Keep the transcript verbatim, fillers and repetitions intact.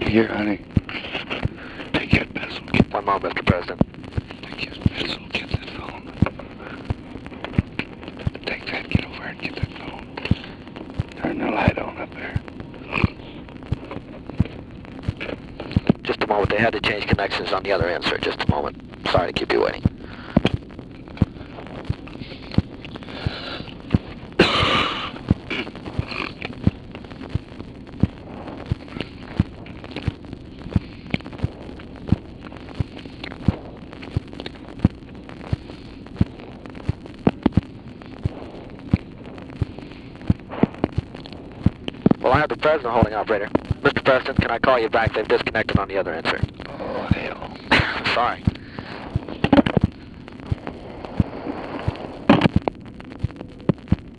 Here, honey. Take that pencil. Get One moment, Mister President. Take that pencil. Get that phone. Take that. Get over and get that phone. Turn the light on up there. Just a moment. They had to change connections on the other end, sir. Just a moment. Sorry to keep you waiting. Well, I have the President holding, operator. Mister President, can I call you back? They've disconnected on the other end, sir. Oh, hell. Sorry.